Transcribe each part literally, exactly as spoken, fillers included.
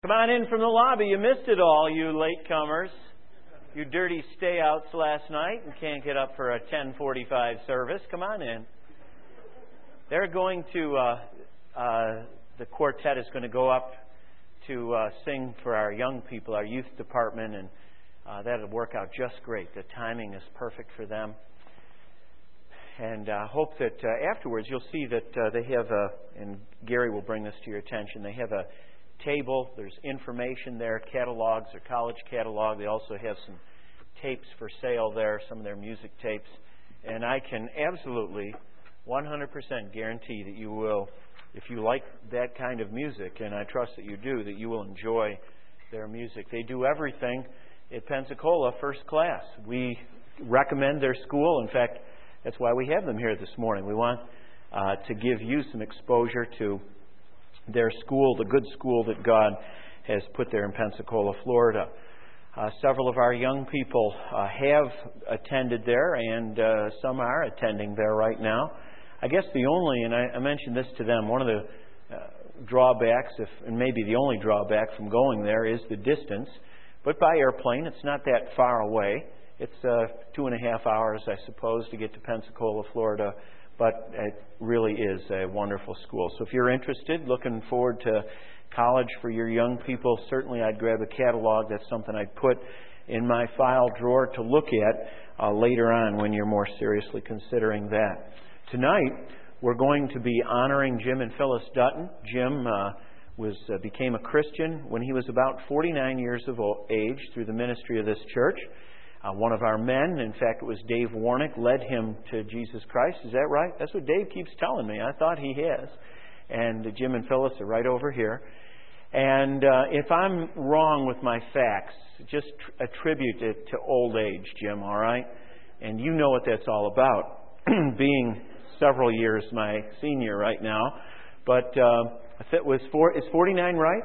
Come on in from the lobby. You missed it all, you latecomers. You dirty stay-outs last night and can't get up for a ten forty-five service. Come on in. They're going to, uh, uh, the quartet is going to go up to uh, sing for our young people, our youth department, and uh, that'll work out just great. The timing is perfect for them. And I uh, hope that uh, afterwards you'll see that uh, they have a, and Gary will bring this to your attention, they have a table. There's information there, catalogs, or college catalog. They also have some tapes for sale there, some of their music tapes. And I can absolutely one hundred percent guarantee that you will, if you like that kind of music, and I trust that you do, that you will enjoy their music. They do everything at Pensacola first class. We recommend their school. In fact, that's why we have them here this morning. We want uh, to give you some exposure to their school, the good school that God has put there in Pensacola, Florida. Uh, several of our young people uh, have attended there, and uh, some are attending there right now. I guess the only, and I, I mentioned this to them, one of the uh, drawbacks, if, and maybe the only drawback from going there, is the distance. But by airplane, it's not that far away. It's uh, two and a half hours, I suppose, to get to Pensacola, Florida. But it really is a wonderful school. So if you're interested, looking forward to college for your young people, certainly I'd grab a catalog. That's something I'd put in my file drawer to look at uh, later on when you're more seriously considering that. Tonight, we're going to be honoring Jim and Phyllis Dutton. Jim uh, was uh, became a Christian when he was about forty-nine years of age through the ministry of this church. Uh, one of our men, in fact, it was Dave Warnick, led him to Jesus Christ. Is that right? That's what Dave keeps telling me. I thought he has. And uh, Jim and Phyllis are right over here. And uh, if I'm wrong with my facts, just tr- attribute it to old age, Jim, all right? And you know what that's all about, being several years my senior right now. But uh, if it was four, is forty-nine right?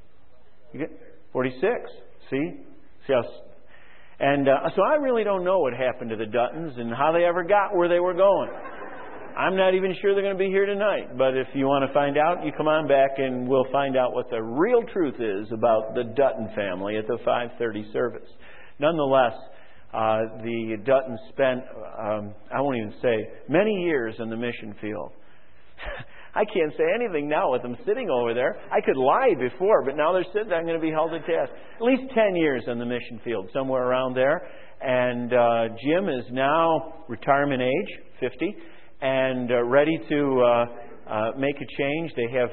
You get forty-six. See? See how... And uh, so I really don't know what happened to the Duttons and how they ever got where they were going. I'm not even sure they're going to be here tonight. But if you want to find out, you come on back and we'll find out what the real truth is about the Dutton family at the five thirty service. Nonetheless, uh, the Duttons spent, um, I won't even say, many years in the mission field. I can't say anything now with them sitting over there. I could lie before, but now they're sitting there. I'm going to be held to task. At least ten years in the mission field, somewhere around there. And uh, Jim is now retirement age, fifty, and uh, ready to uh, uh, make a change. They have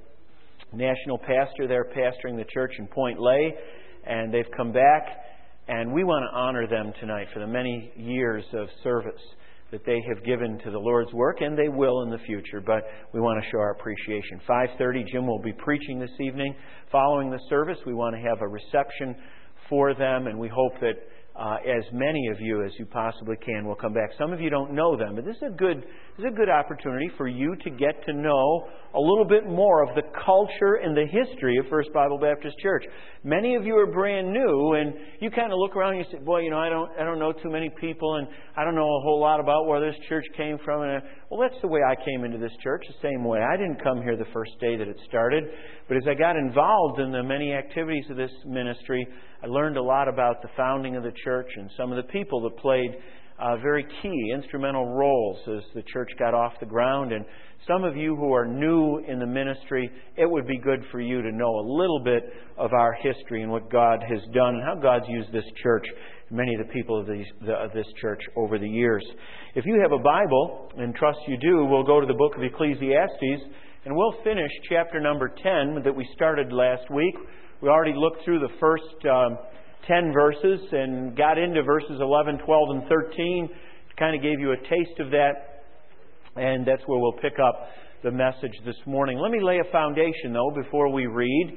a national pastor there pastoring the church in Point Lay, and they've come back. And we want to honor them tonight for the many years of service that they have given to the Lord's work, and they will in the future. But we want to show our appreciation. five thirty, Jim will be preaching this evening. Following the service, we want to have a reception for them, and we hope that uh, as many of you as you possibly can will come back. Some of you don't know them, but this is a good, this is a good opportunity for you to get to know a little bit more of the culture and the history of First Bible Baptist Church. Many of you are brand new, and you kind of look around and you say, boy, you know, I don't I don't know too many people, and I don't know a whole lot about where this church came from. And, uh, well, that's the way I came into this church, the same way. I didn't come here the first day that it started, but as I got involved in the many activities of this ministry, I learned a lot about the founding of the church and some of the people that played uh, very key, instrumental roles as the church got off the ground. And some of you who are new in the ministry, it would be good for you to know a little bit of our history and what God has done and how God's used this church, many of the people of, these, the, of this church over the years. If you have a Bible, and trust you do, we'll go to the book of Ecclesiastes, and we'll finish chapter number ten that we started last week. We already looked through the first um, ten verses and got into verses eleven, twelve, and thirteen. Kind of gave you a taste of that. And that's where we'll pick up the message this morning. Let me lay a foundation, though, before we read.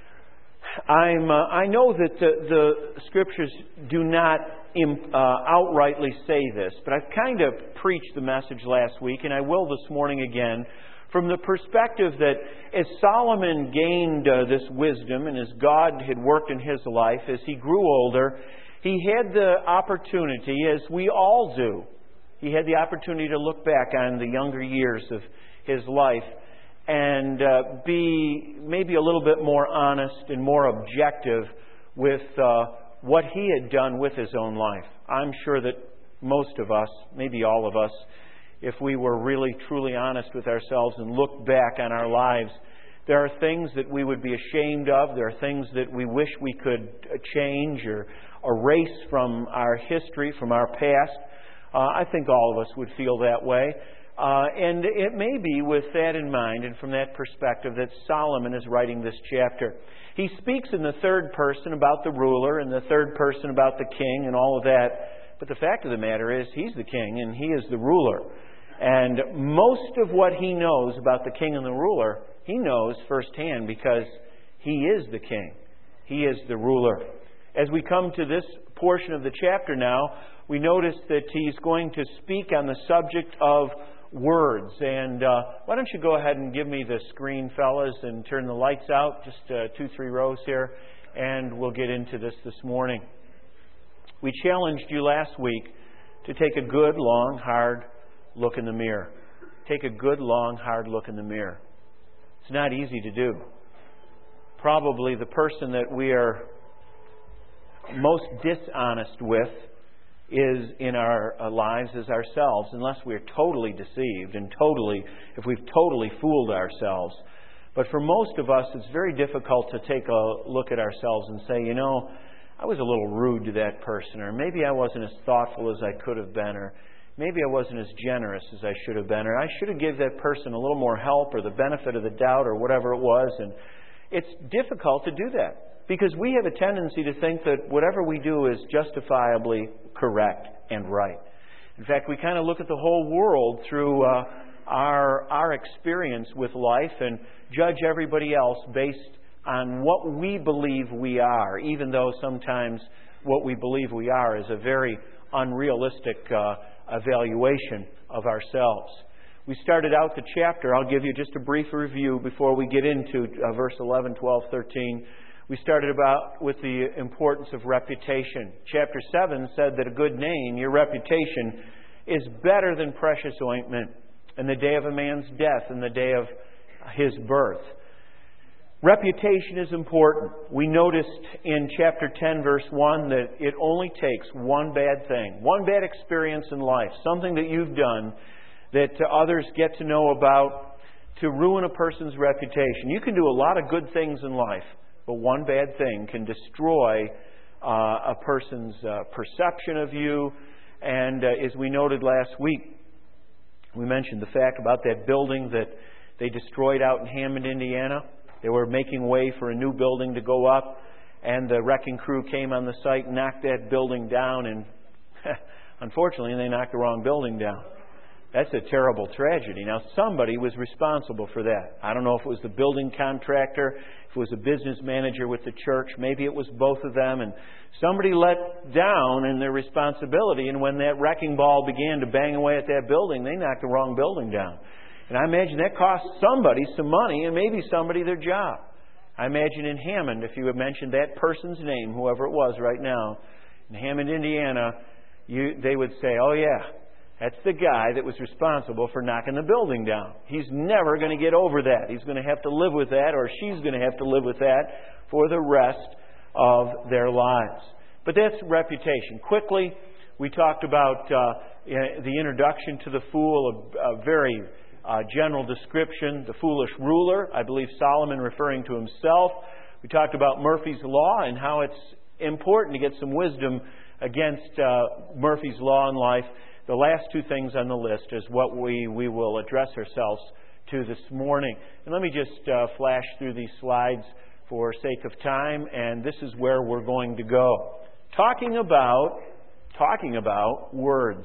I'm, uh, I know that the, the Scriptures do not imp, uh, outrightly say this, but I've kind of preached the message last week, and I will this morning again, from the perspective that as Solomon gained uh, this wisdom and as God had worked in his life, as he grew older, he had the opportunity, as we all do, he had the opportunity to look back on the younger years of his life and uh, be maybe a little bit more honest and more objective with uh, what he had done with his own life. I'm sure that most of us, maybe all of us, if we were really truly honest with ourselves and looked back on our lives, there are things that we would be ashamed of. There are things that we wish we could change or erase from our history, from our past. Uh, I think all of us would feel that way. Uh, and it may be with that in mind and from that perspective that Solomon is writing this chapter. He speaks in the third person about the ruler and the third person about the king and all of that. But the fact of the matter is he's the king and he is the ruler. And most of what he knows about the king and the ruler, he knows firsthand because he is the king. He is the ruler. As we come to this portion of the chapter now, we notice that he's going to speak on the subject of words. And uh, why don't you go ahead and give me the screen, fellas, and turn the lights out, just uh, two, three rows here, and we'll get into this this morning. We challenged you last week to take a good, long, hard look in the mirror. Take a good, long, hard look in the mirror. It's not easy to do. Probably the person that we are most dishonest with is in our lives is ourselves, unless we're totally deceived and totally, if we've totally fooled ourselves. But for most of us, it's very difficult to take a look at ourselves and say, you know, I was a little rude to that person, or maybe I wasn't as thoughtful as I could have been, or maybe I wasn't as generous as I should have been, or I should have given that person a little more help or the benefit of the doubt or whatever it was. And it's difficult to do that because we have a tendency to think that whatever we do is justifiably correct and right. In fact, we kind of look at the whole world through uh, our our experience with life and judge everybody else based on what we believe we are, even though sometimes what we believe we are is a very unrealistic uh, evaluation of ourselves. We started out the chapter. I'll give you just a brief review before we get into uh, verse eleven, twelve, thirteen. We started about with the importance of reputation. Chapter seven said that a good name, your reputation, is better than precious ointment in the day of a man's death and the day of his birth. Reputation is important. We noticed in chapter ten, verse one, that it only takes one bad thing, one bad experience in life, something that you've done that others get to know about, to ruin a person's reputation. You can do a lot of good things in life, but one bad thing can destroy uh, a person's uh, perception of you. And uh, as we noted last week, we mentioned the fact about that building that they destroyed out in Hammond, Indiana. They were making way for a new building to go up, and the wrecking crew came on the site and knocked that building down, and unfortunately they knocked the wrong building down. That's a terrible tragedy. Now, somebody was responsible for that. I don't know if it was the building contractor, if it was a business manager with the church. Maybe it was both of them. And somebody let down in their responsibility. And when that wrecking ball began to bang away at that building, they knocked the wrong building down. And I imagine that cost somebody some money and maybe somebody their job. I imagine in Hammond, if you had mentioned that person's name, whoever it was right now, in Hammond, Indiana, you, they would say, oh yeah, that's the guy that was responsible for knocking the building down. He's never going to get over that. He's going to have to live with that, or she's going to have to live with that for the rest of their lives. But that's reputation. Quickly, we talked about uh, the introduction to the fool, a, a very uh, general description, the foolish ruler, I believe Solomon referring to himself. We talked about Murphy's Law and how it's important to get some wisdom against uh, Murphy's Law in life. The last two things on the list is what we, we will address ourselves to this morning. And let me just uh, flash through these slides for sake of time, and this is where we're going to go. Talking about, talking about words.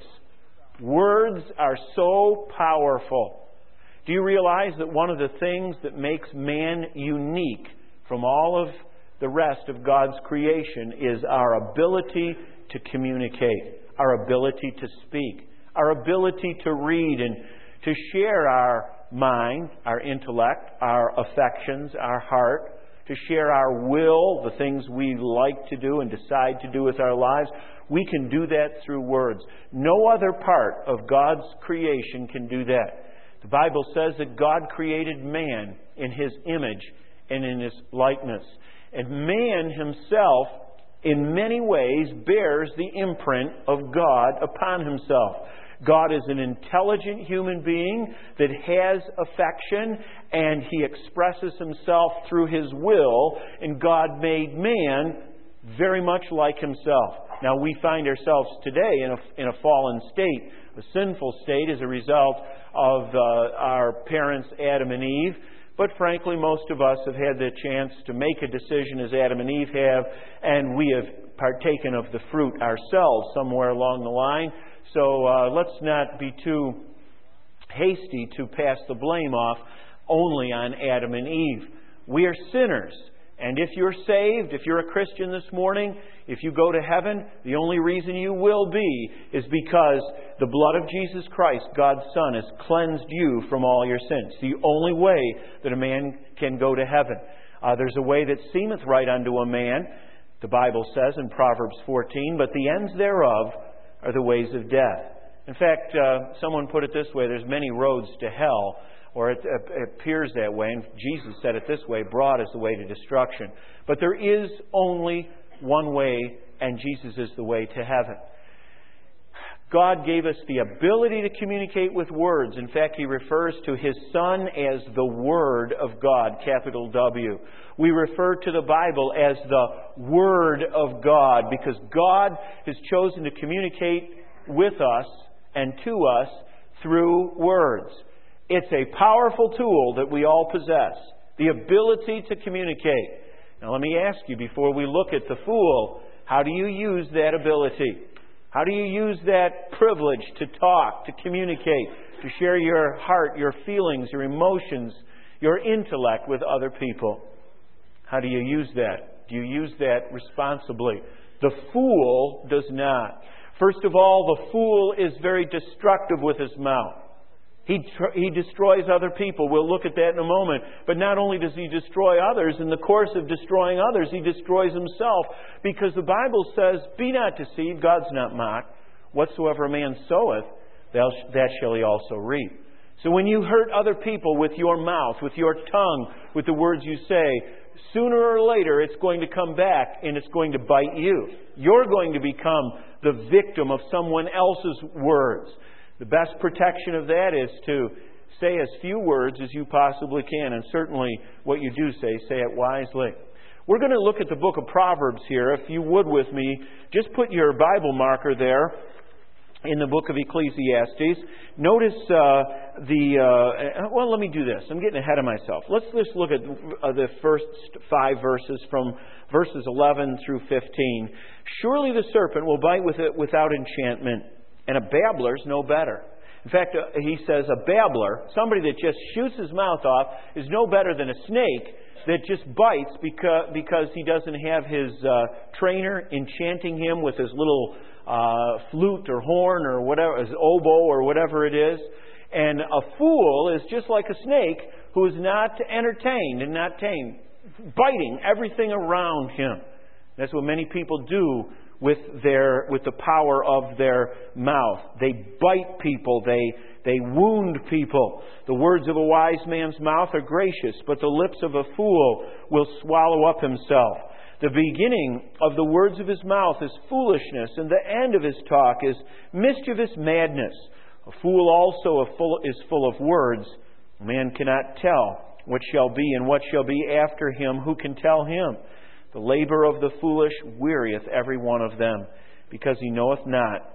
Words are so powerful. Do you realize that one of the things that makes man unique from all of the rest of God's creation is our ability to communicate, our ability to speak, our ability to read and to share our mind, our intellect, our affections, our heart, to share our will, the things we like to do and decide to do with our lives. We can do that through words. No other part of God's creation can do that. The Bible says that God created man in His image and in His likeness. And man himself, in many ways, bears the imprint of God upon himself. God is an intelligent human being that has affection, and He expresses Himself through His will, and God made man very much like Himself. Now, we find ourselves today in a, in a fallen state, a sinful state as a result of uh, our parents, Adam and Eve. But frankly, most of us have had the chance to make a decision as Adam and Eve have, and we have partaken of the fruit ourselves somewhere along the line. So uh, let's not be too hasty to pass the blame off only on Adam and Eve. We are sinners. And if you're saved, if you're a Christian this morning, if you go to heaven, the only reason you will be is because the blood of Jesus Christ, God's Son, has cleansed you from all your sins. The only way that a man can go to heaven. Uh, there's a way that seemeth right unto a man, the Bible says in Proverbs fourteen, but the ends thereof are the ways of death. In fact, uh, someone put it this way, there's many roads to hell, or it, it appears that way, and Jesus said it this way, broad is the way to destruction. But there is only one way, and Jesus is the way to heaven. God gave us the ability to communicate with words. In fact, He refers to His Son as the Word of God, capital W. We refer to the Bible as the Word of God because God has chosen to communicate with us and to us through words. It's a powerful tool that we all possess, the ability to communicate. Now let me ask you, before we look at the fool, how do you use that ability? How do you use that privilege to talk, to communicate, to share your heart, your feelings, your emotions, your intellect with other people? How do you use that? Do you use that responsibly? The fool does not. First of all, the fool is very destructive with his mouth. He tr- he destroys other people. We'll look at that in a moment. But not only does he destroy others, in the course of destroying others, he destroys himself. Because the Bible says, be not deceived, God's not mocked. Whatsoever a man soweth, that shall he also reap. So when you hurt other people with your mouth, with your tongue, with the words you say, sooner or later it's going to come back and it's going to bite you. You're going to become the victim of someone else's words. The best protection of that is to say as few words as you possibly can. And certainly what you do say, say it wisely. We're going to look at the book of Proverbs here. If you would with me, just put your Bible marker there in the book of Ecclesiastes. Notice uh, the... Uh, well, let me do this. I'm getting ahead of myself. Let's just look at uh, the first five verses from verses eleven through fifteen. Surely the serpent will bite with it without enchantment, and a babbler's no better. In fact, uh, he says a babbler, somebody that just shoots his mouth off, is no better than a snake that just bites because, because he doesn't have his uh, trainer enchanting him with his little uh, flute or horn or whatever, his oboe or whatever it is. And a fool is just like a snake who is not entertained and not tamed, biting everything around him. That's what many people do with their with the power of their mouth. They bite people. They they wound people. The words of a wise man's mouth are gracious, but the lips of a fool will swallow up himself. The beginning of the words of his mouth is foolishness, and the end of his talk is mischievous madness. A fool also is full of words. A man cannot tell what shall be and what shall be after him. Who can tell him? The labor of the foolish wearieth every one of them, because he knoweth not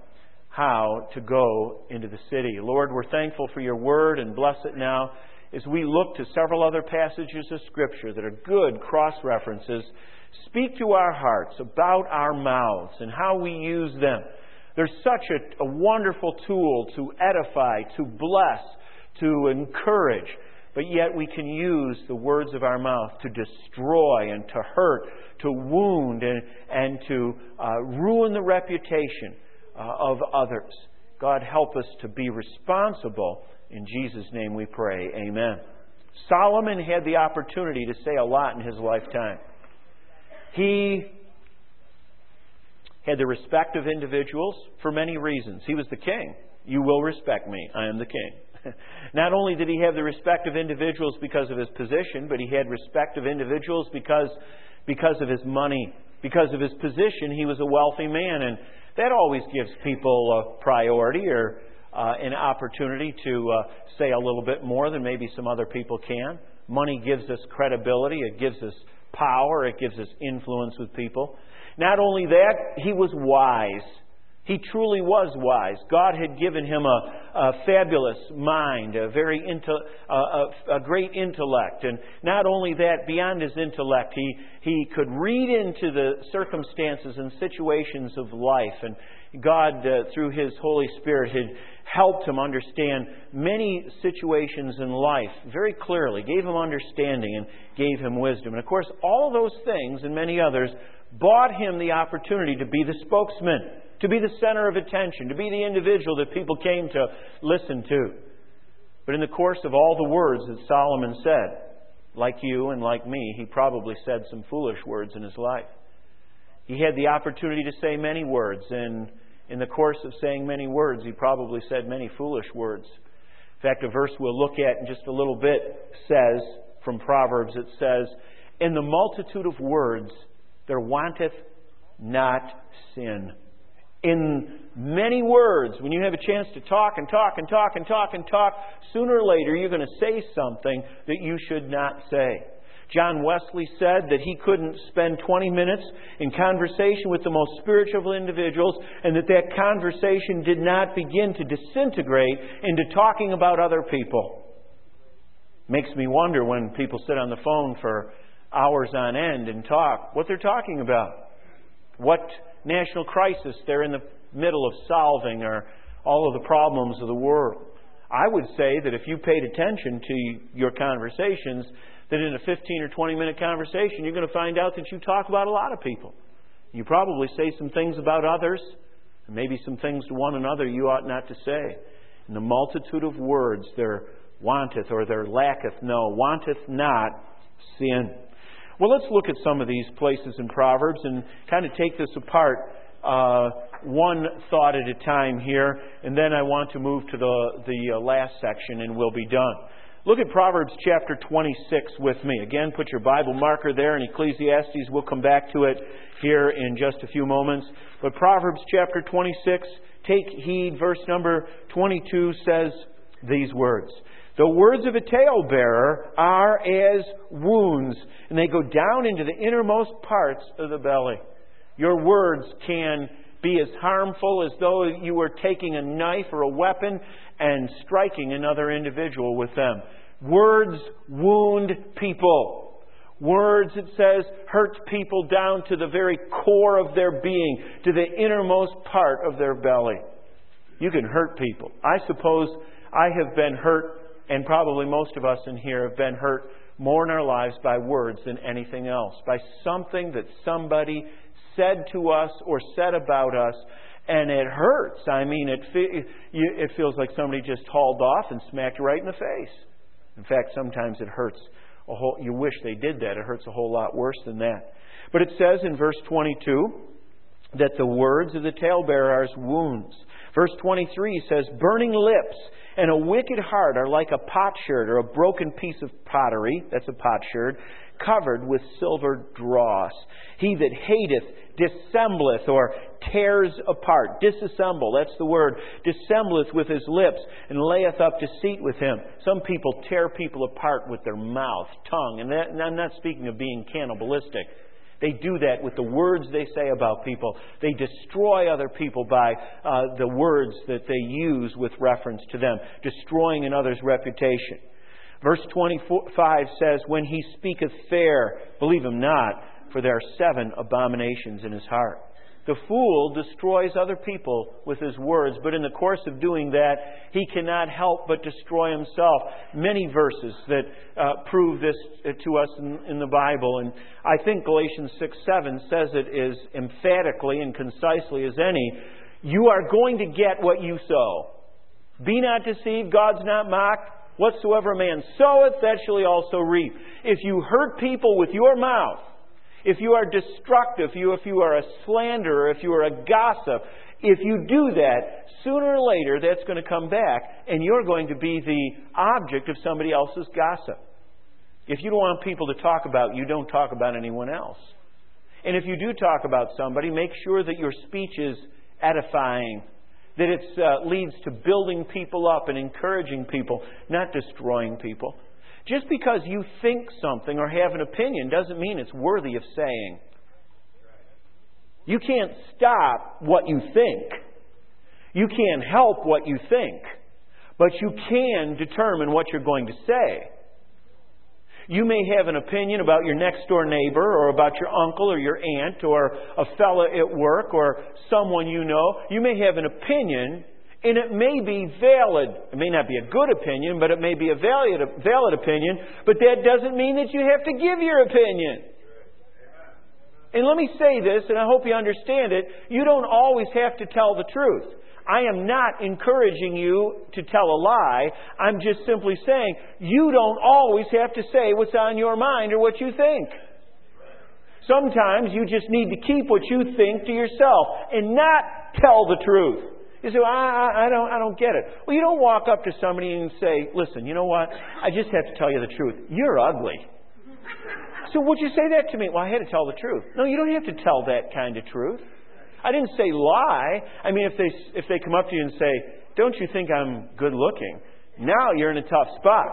how to go into the city. Lord, we're thankful for your word, and bless it now as we look to several other passages of Scripture that are good cross-references. Speak to our hearts about our mouths and how we use them. They're such a, a wonderful tool to edify, to bless, to encourage. But yet we can use the words of our mouth to destroy and to hurt, to wound and, and to uh, ruin the reputation uh, of others. God, help us to be responsible. In Jesus' name we pray. Amen. Solomon had the opportunity to say a lot in his lifetime. He had the respect of individuals for many reasons. He was the king. You will respect me. I am the king. Not only did he have the respect of individuals because of his position, but he had respect of individuals because, because of his money. Because of his position, he was a wealthy man. And that always gives people a priority or uh, an opportunity to uh, say a little bit more than maybe some other people can. Money gives us credibility. It gives us power. It gives us influence with people. Not only that, he was wise. He truly was wise. God had given him a, a fabulous mind, a very inte, a, a, a great intellect. And not only that, beyond his intellect, he, he could read into the circumstances and situations of life. And God, uh, through His Holy Spirit, had helped him understand many situations in life very clearly, gave him understanding and gave him wisdom. And of course, all those things and many others bought him the opportunity to be the spokesman, to be the center of attention, to be the individual that people came to listen to. But in the course of all the words that Solomon said, like you and like me, he probably said some foolish words in his life. He had the opportunity to say many words, and in the course of saying many words, he probably said many foolish words. In fact, a verse we'll look at in just a little bit says, from Proverbs, it says, "In the multitude of words there wanteth not sin." In many words, when you have a chance to talk and talk and talk and talk and talk, sooner or later you're going to say something that you should not say. John Wesley said that he couldn't spend twenty minutes in conversation with the most spiritual individuals, and that that conversation did not begin to disintegrate into talking about other people. Makes me wonder when people sit on the phone for hours on end and talk, what they're talking about. What national crisis they're in the middle of solving, or all of the problems of the world. I would say that if you paid attention to your conversations, that in a fifteen or twenty minute conversation, you're going to find out that you talk about a lot of people. You probably say some things about others, and maybe some things to one another you ought not to say. In the multitude of words there wanteth, or there lacketh no, wanteth not sin. Well, let's look at some of these places in Proverbs and kind of take this apart uh, one thought at a time here, and then I want to move to the, the uh, last section and we'll be done. Look at Proverbs chapter twenty-six with me. Again, put your Bible marker there in Ecclesiastes. We'll come back to it here in just a few moments. But Proverbs chapter twenty-six, take heed, verse number twenty-two says these words. "The words of a talebearer are as wounds, and they go down into the innermost parts of the belly." Your words can be as harmful as though you were taking a knife or a weapon and striking another individual with them. Words wound people. Words, it says, hurt people down to the very core of their being, to the innermost part of their belly. You can hurt people. I suppose I have been hurt, and probably most of us in here have been hurt more in our lives by words than anything else. By something that somebody said to us or said about us, and it hurts. I mean, it, fe- it feels like somebody just hauled off and smacked you right in the face. In fact, sometimes it hurts a whole... You wish they did that. It hurts a whole lot worse than that. But it says in verse twenty-two that the words of the talebearer are as wounds. Verse twenty-three says, "Burning lips and a wicked heart are like a potsherd," or a broken piece of pottery, that's a potsherd, "covered with silver dross. He that hateth dissembleth," or tears apart. Disassemble, that's the word. "Dissembleth with his lips, and layeth up deceit with him." Some people tear people apart with their mouth, tongue. And, that, and I'm not speaking of being cannibalistic. They do that with the words they say about people. They destroy other people by uh, the words that they use with reference to them, destroying another's reputation. Verse twenty-five says, "When he speaketh fair, believe him not, for there are seven abominations in his heart." The fool destroys other people with his words, but in the course of doing that, he cannot help but destroy himself. Many verses that uh, prove this to us in, in the Bible, and I think Galatians six seven says it as emphatically and concisely as any. You are going to get what you sow. "Be not deceived, God's not mocked. Whatsoever a man soweth, that shall he also reap." If you hurt people with your mouth, if you are destructive, you, if you are a slanderer, if you are a gossip, If you do that, sooner or later that's going to come back and you're going to be the object of somebody else's gossip. If you don't want people to talk about you, don't talk about anyone else. And if you do talk about somebody, make sure that your speech is edifying, that it uh, leads to building people up and encouraging people, not destroying people. Just because you think something or have an opinion doesn't mean it's worthy of saying. You can't stop what you think. You can't help what you think. But you can determine what you're going to say. You may have an opinion about your next door neighbor or about your uncle or your aunt or a fella at work or someone you know. You may have an opinion, and it may be valid. It may not be a good opinion, but it may be a valid, valid opinion. But that doesn't mean that you have to give your opinion. And let me say this, and I hope you understand it. You don't always have to tell the truth. I am not encouraging you to tell a lie. I'm just simply saying you don't always have to say what's on your mind or what you think. Sometimes you just need to keep what you think to yourself and not tell the truth. You say, well, I, I, don't, I don't get it. Well, you don't walk up to somebody and say, listen, you know what? I just have to tell you the truth. You're ugly. So would you say that to me? Well, I had to tell the truth. No, you don't have to tell that kind of truth. I didn't say lie. I mean, if they if they come up to you and say, don't you think I'm good looking? Now you're in a tough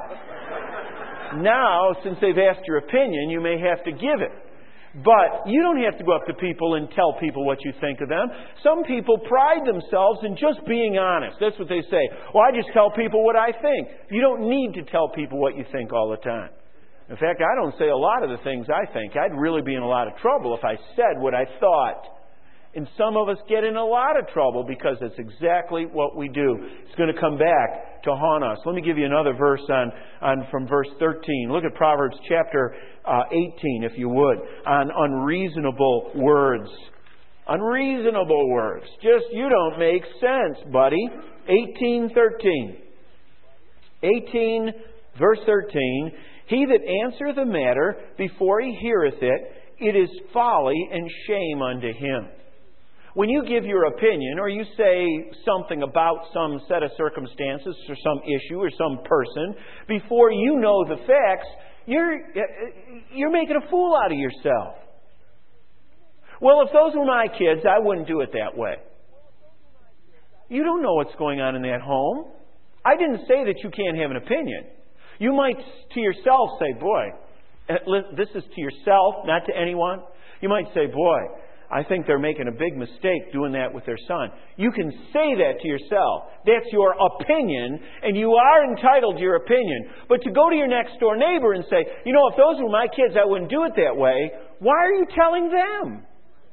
spot. Now, since they've asked your opinion, you may have to give it. But you don't have to go up to people and tell people what you think of them. Some people pride themselves in just being honest. That's what they say. Well, I just tell people what I think. You don't need to tell people what you think all the time. In fact, I don't say a lot of the things I think. I'd really be in a lot of trouble if I said what I thought. And some of us get in a lot of trouble because that's exactly what we do. It's going to come back to haunt us. Let me give you another verse on, on from verse thirteen. Look at Proverbs chapter uh, eighteen, if you would, on unreasonable words. Unreasonable words. Just, you don't make sense, buddy. eighteen thirteen. eighteen, verse thirteen. He that answereth a matter before he heareth it, it is folly and shame unto him. When you give your opinion or you say something about some set of circumstances or some issue or some person, before you know the facts, you're, you're making a fool out of yourself. Well, if those were my kids, I wouldn't do it that way. You don't know what's going on in that home. I didn't say that you can't have an opinion. You might to yourself say, boy, this is to yourself, not to anyone. You might say, boy, I think they're making a big mistake doing that with their son. You can say that to yourself. That's your opinion, and you are entitled to your opinion. But to go to your next door neighbor and say, you know, if those were my kids, I wouldn't do it that way. Why are you telling them?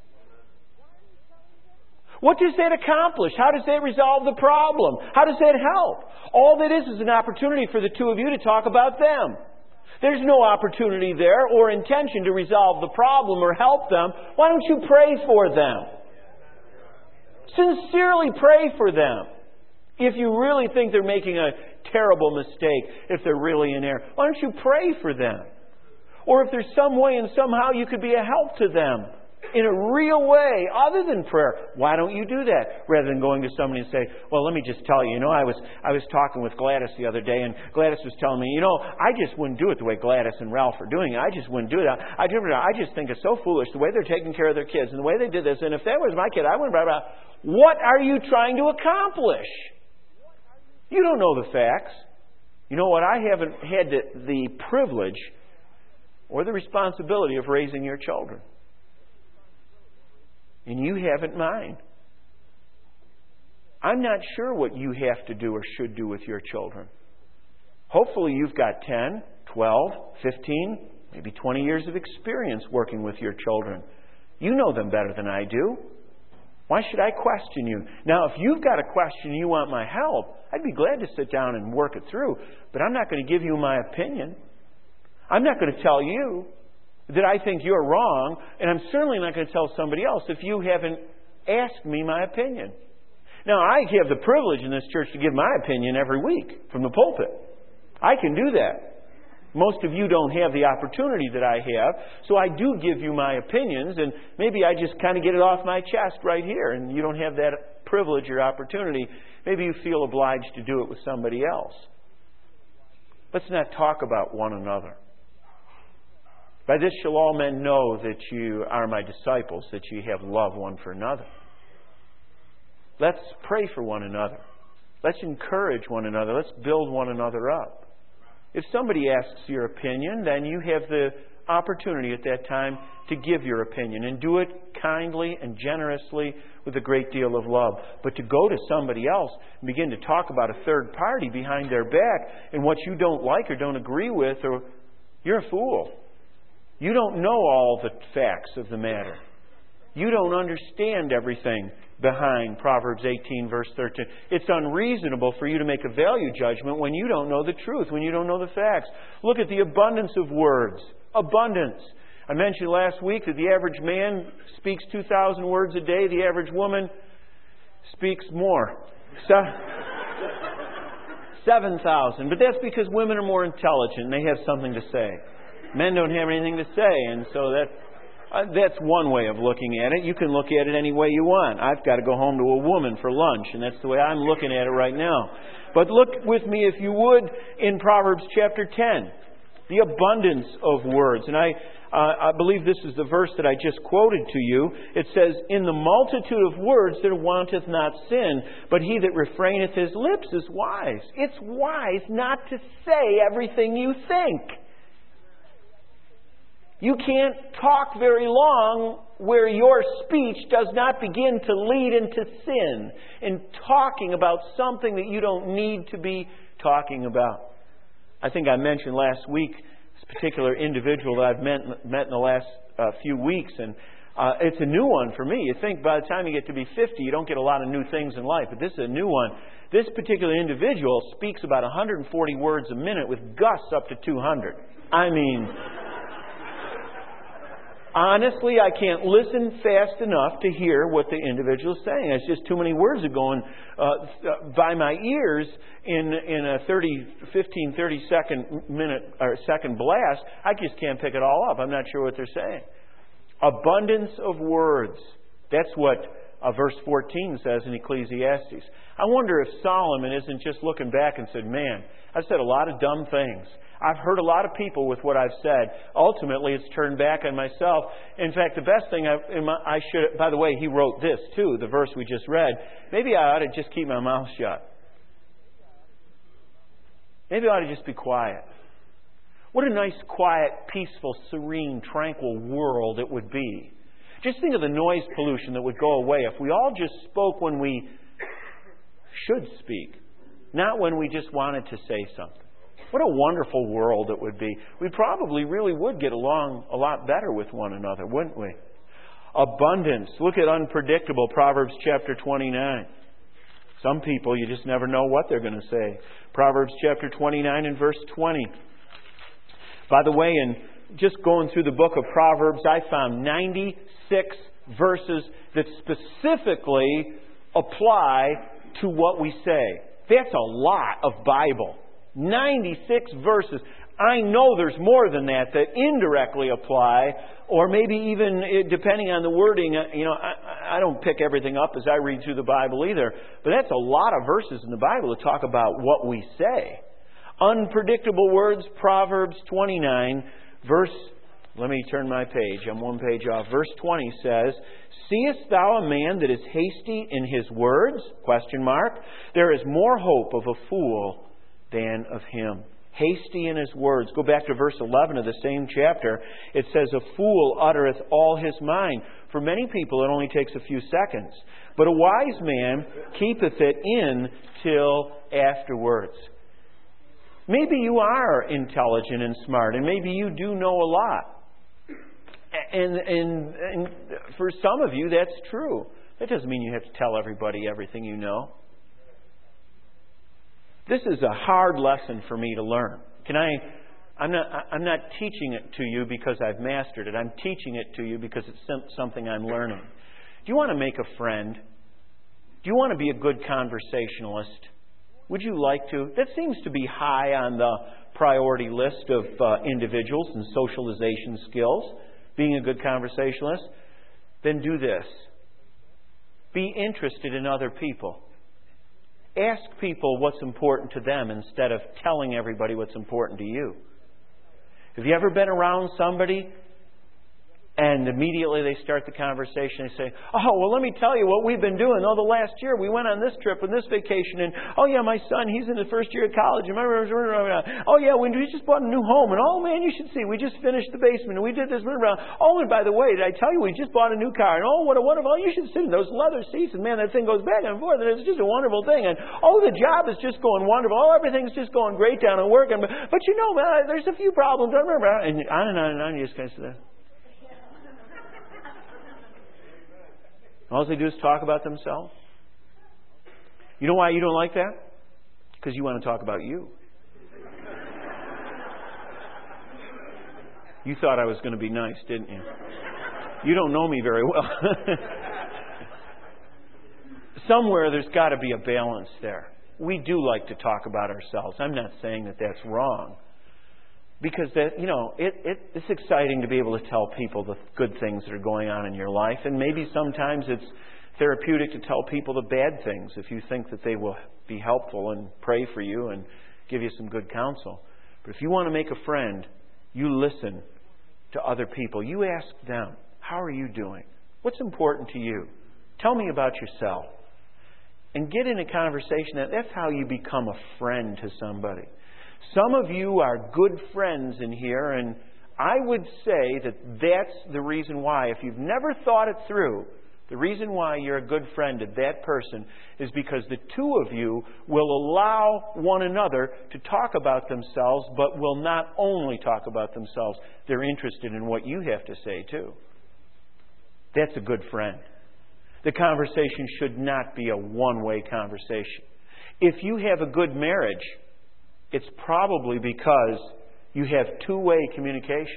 What does that accomplish? How does that resolve the problem? How does that help? All that is is an opportunity for the two of you to talk about them. There's no opportunity there or intention to resolve the problem or help them. Why don't you pray for them? Sincerely pray for them. If you really think they're making a terrible mistake, if they're really in error, why don't you pray for them? Or if there's some way and somehow you could be a help to them in a real way other than prayer, why don't you do that? Rather than going to somebody and say, well, let me just tell you, you know, I was I was talking with Gladys the other day, and Gladys was telling me, you know, I just wouldn't do it the way Gladys and Ralph are doing it. I just wouldn't do it. I, I just think it's so foolish the way they're taking care of their kids and the way they did this. And if that was my kid, I wouldn't. Blah, blah. What are you trying to accomplish? You don't know the facts. You know what? I haven't had the, the privilege or the responsibility of raising your children. And you haven't mine. I'm not sure what you have to do or should do with your children. Hopefully you've got ten, twelve, fifteen, maybe twenty years of experience working with your children. You know them better than I do. Why should I question you? Now, if you've got a question and you want my help, I'd be glad to sit down and work it through. But I'm not going to give you my opinion. I'm not going to tell you that I think you're wrong, and I'm certainly not going to tell somebody else if you haven't asked me my opinion. Now, I have the privilege in this church to give my opinion every week from the pulpit. I can do that. Most of you don't have the opportunity that I have, so I do give you my opinions, and maybe I just kind of get it off my chest right here, and you don't have that privilege or opportunity. Maybe you feel obliged to do it with somebody else. Let's not talk about one another. By this shall all men know that you are my disciples, that you have love one for another. Let's pray for one another. Let's encourage one another. Let's build one another up. If somebody asks your opinion, then you have the opportunity at that time to give your opinion, and do it kindly and generously with a great deal of love. But to go to somebody else and begin to talk about a third party behind their back and what you don't like or don't agree with, or you're a fool. You don't know all the facts of the matter. You don't understand everything behind Proverbs eighteen, verse thirteen. It's unreasonable for you to make a value judgment when you don't know the truth, when you don't know the facts. Look at the abundance of words. Abundance. I mentioned last week that the average man speaks two thousand words a day. The average woman speaks more. seven thousand. But that's because women are more intelligent and they have something to say. Men don't have anything to say, and so that Uh, that's one way of looking at it. You can look at it any way you want. I've got to go home to a woman for lunch, and that's the way I'm looking at it right now. But look with me, if you would, in Proverbs chapter ten. The abundance of words. And I, uh, I believe this is the verse that I just quoted to you. It says, "In the multitude of words there wanteth not sin, but he that refraineth his lips is wise." It's wise not to say everything you think. You can't talk very long where your speech does not begin to lead into sin and talking about something that you don't need to be talking about. I think I mentioned last week this particular individual that I've met, met in the last uh, few weeks, and uh, it's a new one for me. You think by the time you get to be fifty, you don't get a lot of new things in life, but this is a new one. This particular individual speaks about one hundred forty words a minute with gusts up to two hundred. I mean... Honestly, I can't listen fast enough to hear what the individual is saying. It's just too many words are going uh, by my ears in in a thirty, fifteen, thirty second minute or second blast. I just can't pick it all up. I'm not sure what they're saying. Abundance of words. That's what uh, verse fourteen says in Ecclesiastes. I wonder if Solomon isn't just looking back and said, "Man, I've said a lot of dumb things. I've hurt a lot of people with what I've said. Ultimately, it's turned back on myself." In fact, the best thing I, I should... By the way, he wrote this too, the verse we just read. Maybe I ought to just keep my mouth shut. Maybe I ought to just be quiet. What a nice, quiet, peaceful, serene, tranquil world it would be. Just think of the noise pollution that would go away if we all just spoke when we should speak, not when we just wanted to say something. What a wonderful world it would be. We probably really would get along a lot better with one another, wouldn't we? Abundance. Look at unpredictable, Proverbs chapter twenty-nine. Some people, you just never know what they're going to say. Proverbs chapter twenty-nine and verse twenty. By the way, in just going through the book of Proverbs, I found ninety-six verses that specifically apply to what we say. That's a lot of Bible. ninety-six verses. I know there's more than that that indirectly apply, or maybe even depending on the wording. You know, I, I don't pick everything up as I read through the Bible either. But that's a lot of verses in the Bible to talk about what we say. Unpredictable words, Proverbs twenty-nine, verse... Let me turn my page. I'm one page off. Verse twenty says, "Seest thou a man that is hasty in his words?" Question mark. "There is more hope of a fool than of him." Hasty in his words. Go back to verse eleven of the same chapter. It says, "A fool uttereth all his mind." For many people it only takes a few seconds. "But a wise man keepeth it in till afterwards." Maybe you are intelligent and smart, and maybe you do know a lot. And, and, and for some of you, that's true. That doesn't mean you have to tell everybody everything you know. This is a hard lesson for me to learn. Can I? I'm not. I'm not teaching it to you because I've mastered it. I'm teaching it to you because it's something I'm learning. Do you want to make a friend? Do you want to be a good conversationalist? Would you like to? That seems to be high on the priority list of uh, individuals and socialization skills, being a good conversationalist. Then do this. Be interested in other people. Ask people what's important to them instead of telling everybody what's important to you. Have you ever been around somebody and immediately they start the conversation, they say, oh, well, let me tell you what we've been doing. Oh, the last year we went on this trip and this vacation. And, oh, yeah, my son, he's in the first year of college. Oh, yeah, we just bought a new home. And, oh, man, you should see, we just finished the basement. And we did this. Oh, and by the way, did I tell you we just bought a new car? And, oh, what a wonderful, oh, you should sit in those leather seats. And, man, that thing goes back and forth. And it's just a wonderful thing. And, oh, the job is just going wonderful. Oh, everything's just going great down and working. But, but you know, man, there's a few problems. I remember. And on and on and on. You just kind of sit there. All they do is talk about themselves. You know why you don't like that? Because you want to talk about you. You thought I was going to be nice, didn't you? You don't know me very well. Somewhere there's got to be a balance there. We do like to talk about ourselves. I'm not saying that that's wrong. Because that, you know, it, it, it's exciting to be able to tell people the good things that are going on in your life. And maybe sometimes it's therapeutic to tell people the bad things if you think that they will be helpful and pray for you and give you some good counsel. But if you want to make a friend, you listen to other people. You ask them, how are you doing? What's important to you? Tell me about yourself. And get in a conversation. That that's how you become a friend to somebody. Some of you are good friends in here, and I would say that that's the reason why. If you've never thought it through, the reason why you're a good friend to that person is because the two of you will allow one another to talk about themselves, but will not only talk about themselves. They're interested in what you have to say, too. That's a good friend. The conversation should not be a one-way conversation. If you have a good marriage, it's probably because you have two-way communication.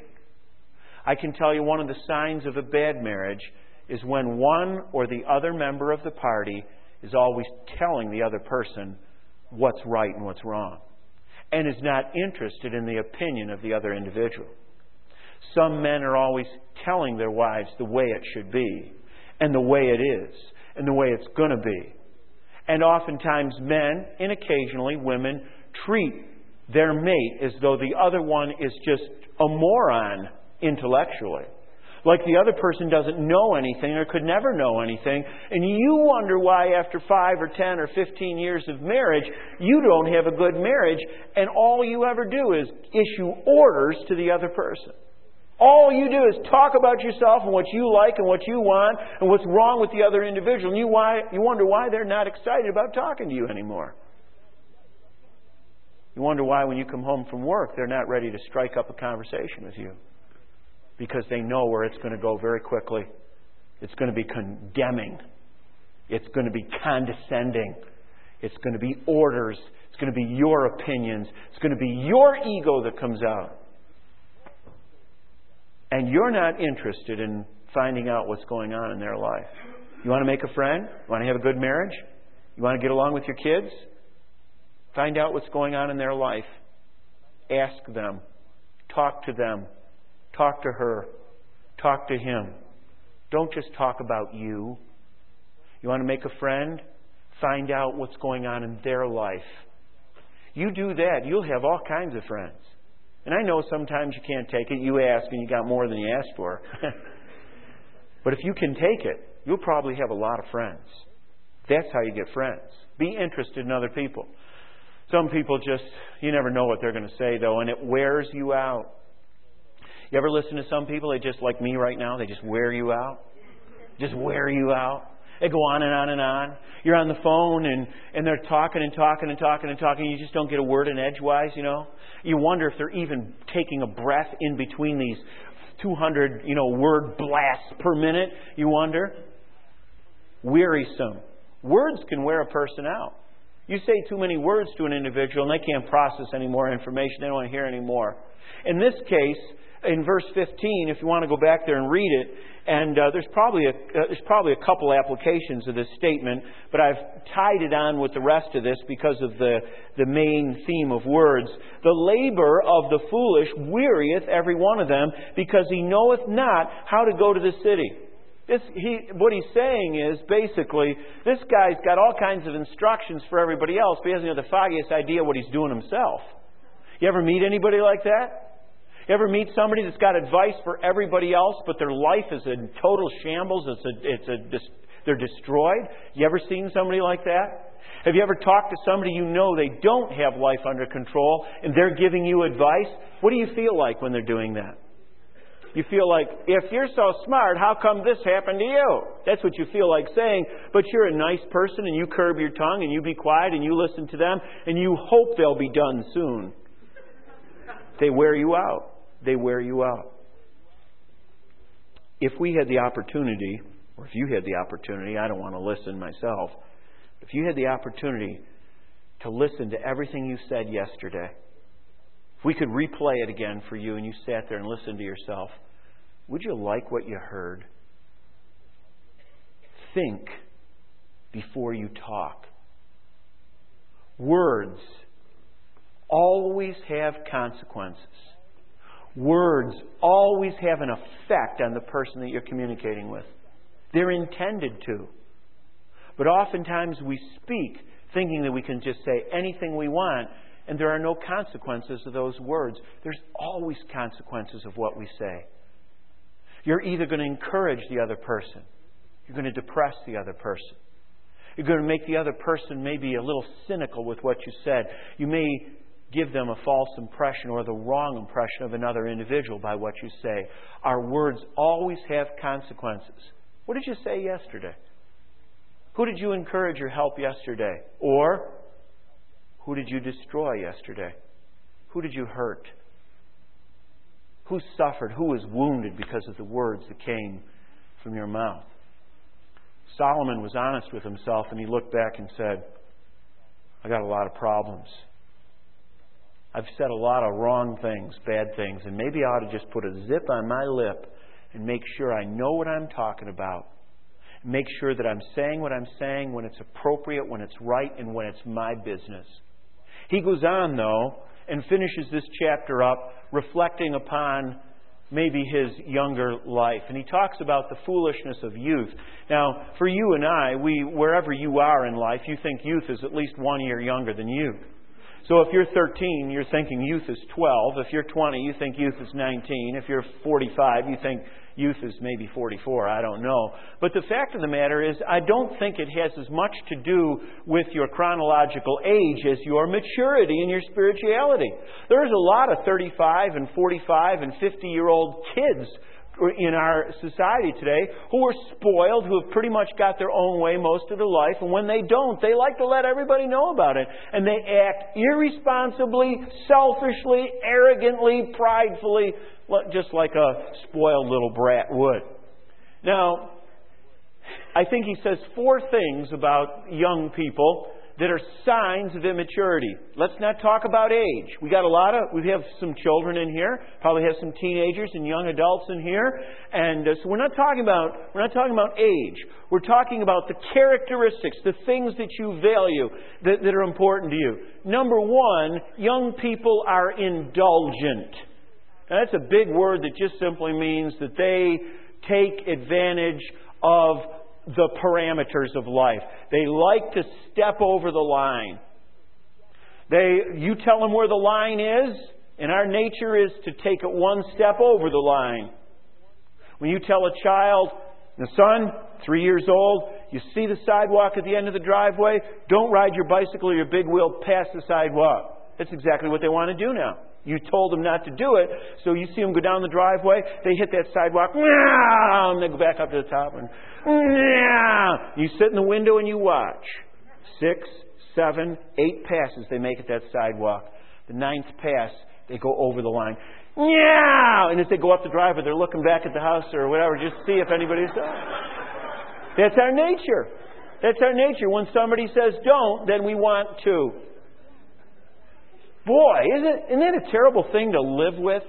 I can tell you one of the signs of a bad marriage is when one or the other member of the party is always telling the other person what's right and what's wrong, and is not interested in the opinion of the other individual. Some men are always telling their wives the way it should be, and the way it is, and the way it's going to be. And oftentimes men, and occasionally women, treat their mate as though the other one is just a moron intellectually. Like the other person doesn't know anything or could never know anything. And you wonder why after five or ten or fifteen years of marriage, you don't have a good marriage. And all you ever do is issue orders to the other person. All you do is talk about yourself and what you like and what you want and what's wrong with the other individual. And you, why, you wonder why they're not excited about talking to you anymore. You wonder why when you come home from work, they're not ready to strike up a conversation with you. Because they know where it's going to go very quickly. It's going to be condemning. It's going to be condescending. It's going to be orders. It's going to be your opinions. It's going to be your ego that comes out. And you're not interested in finding out what's going on in their life. You want to make a friend? You want to have a good marriage? You want to get along with your kids? Find out what's going on in their life. Ask them. Talk to them. Talk to her. Talk to him. Don't just talk about you. You want to make a friend? Find out what's going on in their life. You do that, you'll have all kinds of friends. And I know sometimes you can't take it. You ask and you got more than you asked for. But if you can take it, you'll probably have a lot of friends. That's how you get friends. Be interested in other people. Some people just, you never know what they're going to say, though, and it wears you out. You ever listen to some people, they just, like me right now, they just wear you out? Just wear you out. They go on and on and on. You're on the phone and, and they're talking and talking and talking and talking. You just don't get a word in edgewise, you know. You wonder if they're even taking a breath in between these two hundred, you know, word blasts per minute. You wonder. Wearisome. Words can wear a person out. You say too many words to an individual and they can't process any more information. They don't want to hear any more. In this case, in verse fifteen, if you want to go back there and read it, and uh, there's probably a uh, there's probably a couple applications of this statement, but I've tied it on with the rest of this because of the the main theme of words. The labor of the foolish wearieth every one of them, because he knoweth not how to go to the city. This, he, what he's saying is, basically, this guy's got all kinds of instructions for everybody else, but he doesn't have the foggiest idea what he's doing himself. You ever meet anybody like that? You ever meet somebody that's got advice for everybody else, but their life is in total shambles? It's a, it's a, they're destroyed? You ever seen somebody like that? Have you ever talked to somebody you know they don't have life under control, and they're giving you advice? What do you feel like when they're doing that? You feel like, if you're so smart, how come this happened to you? That's what you feel like saying. But you're a nice person, and you curb your tongue, and you be quiet, and you listen to them, and you hope they'll be done soon. They wear you out. They wear you out. If we had the opportunity, or if you had the opportunity, I don't want to listen myself, if you had the opportunity to listen to everything you said yesterday, if we could replay it again for you and you sat there and listened to yourself, would you like what you heard? Think before you talk. Words always have consequences. Words always have an effect on the person that you're communicating with. They're intended to. But oftentimes we speak thinking that we can just say anything we want, and there are no consequences of those words. There's always consequences of what we say. You're either going to encourage the other person. You're going to depress the other person. You're going to make the other person maybe a little cynical with what you said. You may give them a false impression or the wrong impression of another individual by what you say. Our words always have consequences. What did you say yesterday? Who did you encourage or help yesterday? Or who did you destroy yesterday? Who did you hurt? Who suffered? Who was wounded because of the words that came from your mouth? Solomon was honest with himself, and he looked back and said, I got a lot of problems. I've said a lot of wrong things, bad things, and maybe I ought to just put a zip on my lip and make sure I know what I'm talking about. Make sure that I'm saying what I'm saying when it's appropriate, when it's right, and when it's my business. He goes on, though, and finishes this chapter up reflecting upon maybe his younger life. And he talks about the foolishness of youth. Now, for you and I, we wherever you are in life, you think youth is at least one year younger than you. So if you're thirteen, you're thinking youth is twelve. If you're twenty, you think youth is nineteen. If you're forty-five, you think youth is maybe forty-four. I don't know. But the fact of the matter is, I don't think it has as much to do with your chronological age as your maturity and your spirituality. There's a lot of thirty-five and forty-five and fifty-year-old kids in our society today who are spoiled, who have pretty much got their own way most of their life, and when they don't, they like to let everybody know about it. And they act irresponsibly, selfishly, arrogantly, pridefully, just like a spoiled little brat would. Now, I think he says four things about young people that are signs of immaturity. Let's not talk about age. We got a lot of, we have some children in here, probably have some teenagers and young adults in here, and uh, so we're not talking about we're not talking about age. We're talking about the characteristics, the things that you value that, that are important to you. Number one, young people are indulgent. Now, that's a big word that just simply means that they take advantage of the parameters of life. They like to step over the line. They, you tell them where the line is, and our nature is to take it one step over the line. When you tell a child, the son, three years old, you see the sidewalk at the end of the driveway, don't ride your bicycle or your big wheel past the sidewalk. That's exactly what they want to do now. You told them not to do it, so you see them go down the driveway, they hit that sidewalk, and they go back up to the top, and you sit in the window and you watch. Six, seven, eight passes they make at that sidewalk. The ninth pass, they go over the line. And as they go up the driveway, they're looking back at the house or whatever, just to see if anybody's there. That's our nature. That's our nature. When somebody says don't, then we want to. Boy, isn't, isn't that a terrible thing to live with?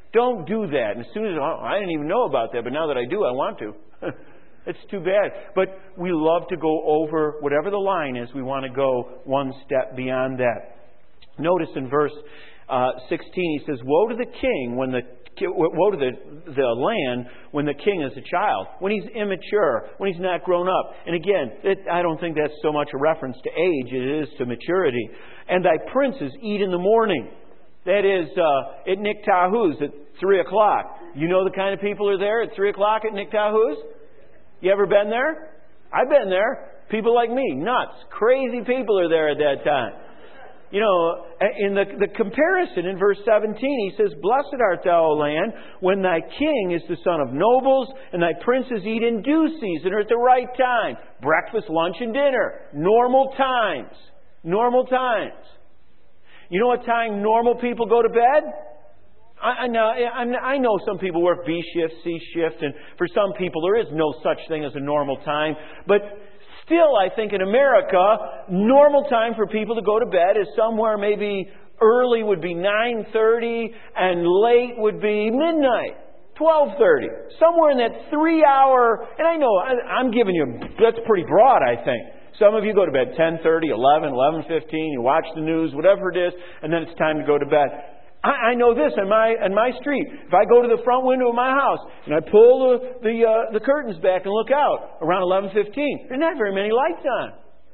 Don't do that. And as soon as, oh, I didn't even know about that, but now that I do, I want to. It's too bad. But we love to go over whatever the line is. We want to go one step beyond that. Notice in verse uh, sixteen, he says, "Woe to the king when the woe to the the land when the king is a child, when he's immature, when he's not grown up." And again, it, I don't think that's so much a reference to age; it is to maturity. "And thy princes eat in the morning." That is uh, at Nick Tahoo's at three o'clock. You know the kind of people are there at three o'clock at Nick Tahoo's? You ever been there? I've been there. People like me, nuts, crazy people are there at that time. You know, in the, the comparison in verse seventeen, he says, "Blessed art thou, O land, when thy king is the son of nobles, and thy princes eat in due season or at the right time." Breakfast, lunch, and dinner. Normal times. Normal times. You know what time normal people go to bed? I, I, know, I know some people work B shift, C shift, and for some people there is no such thing as a normal time. But still, I think in America, normal time for people to go to bed is somewhere maybe early would be nine thirty and late would be midnight, twelve thirty. Somewhere in that three hour, and I know I, I'm giving you, that's pretty broad, I think. Some of you go to bed ten thirty, eleven, eleven fifteen, you watch the news, whatever it is, and then it's time to go to bed. I, I know this on my on my street. If I go to the front window of my house and I pull the the, uh, the curtains back and look out around eleven fifteen, there's not very many lights on.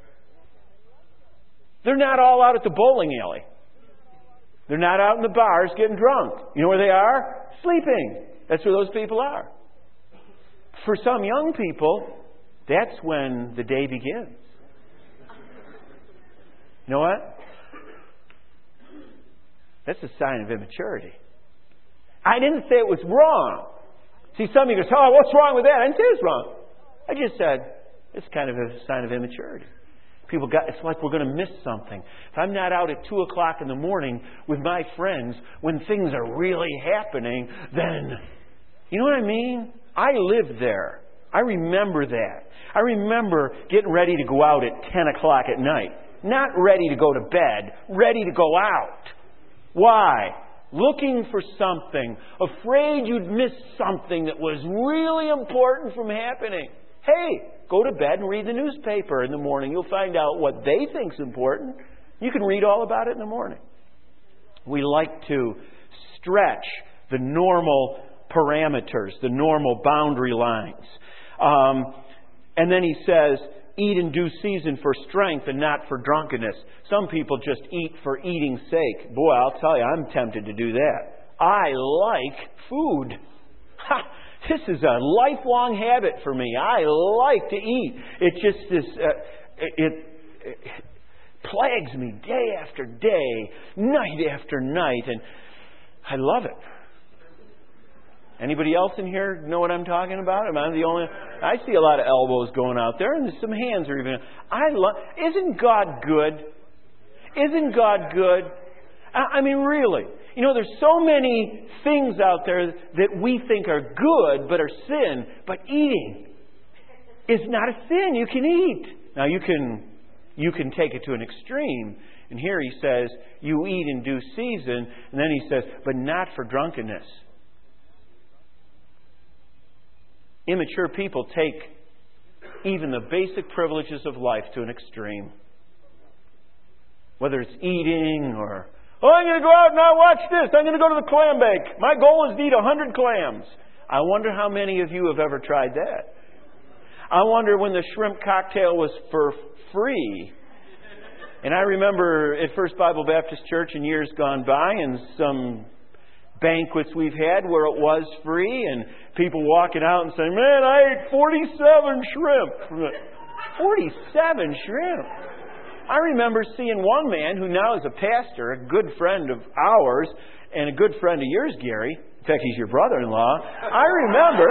They're not all out at the bowling alley. They're not out in the bars getting drunk. You know where they are? Sleeping. That's where those people are. For some young people, that's when the day begins. You know what? That's a sign of immaturity. I didn't say it was wrong. See, some of you go, "Oh, what's wrong with that?" I didn't say it's wrong. I just said it's kind of a sign of immaturity. People got, it's like we're going to miss something. If I'm not out at two o'clock in the morning with my friends when things are really happening, then, you know what I mean? I lived there. I remember that. I remember getting ready to go out at ten o'clock at night. Not ready to go to bed, ready to go out. Why? Looking for something. Afraid you'd miss something that was really important from happening. Hey, go to bed and read the newspaper in the morning. You'll find out what they think's important. You can read all about it in the morning. We like to stretch the normal parameters, the normal boundary lines. Um, and then he says, "Eat in due season for strength and not for drunkenness." Some people just eat for eating's sake. Boy, I'll tell you, I'm tempted to do that. I like food. Ha! This is a lifelong habit for me. I like to eat. It just is, uh, it, it, it plagues me day after day, night after night, and I love it. Anybody else in here know what I'm talking about? Am I the only? I see a lot of elbows going out there, and some hands are even. I love. Isn't God good? Isn't God good? I, I mean, really. You know, there's so many things out there that we think are good, but are sin. But eating is not a sin. You can eat. Now you can you can take it to an extreme. And here he says, "You eat in due season," and then he says, "But not for drunkenness." Immature people take even the basic privileges of life to an extreme. Whether it's eating or, "Oh, I'm going to go out and I'll watch this. I'm going to go to the clam bake. My goal is to eat a hundred clams." I wonder how many of you have ever tried that. I wonder when the shrimp cocktail was for free. And I remember at First Bible Baptist Church in years gone by, and some banquets we've had where it was free, and people walking out and saying, "Man, I ate forty-seven shrimp." forty-seven shrimp. I remember seeing one man who now is a pastor, a good friend of ours, and a good friend of yours, Gary. In fact, he's your brother-in-law. I remember...